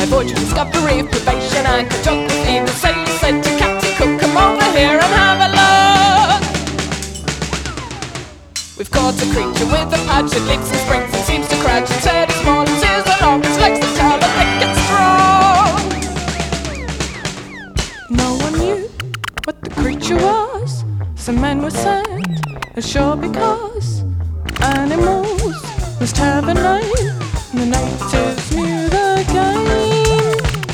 voyage of discovery, of privation and cartography. The sailor said to Captain Cook, come over here and have a look. We've caught a creature with a patch that leaps and springs and seems to crouch. Its head is small, its ears are long, its legs are tall and thick and strong. No one knew what the creature was. Some men were sent ashore because animals must have a name. The natives knew the game.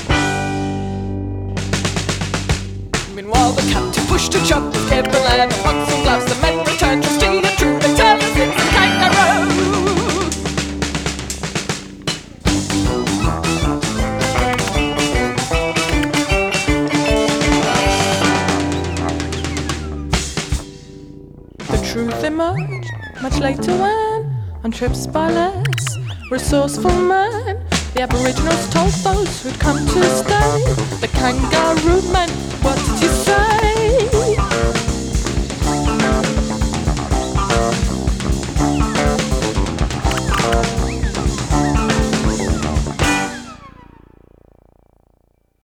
Meanwhile the captain pushed a chop with cable and the bucks and gloves. The men returned to steal the truth and tell us it's a kangaroo. The truth emerged much later when, on trips by less resourceful men, the Aboriginals told those who'd come to stay, the kangaroo meant, what did you say?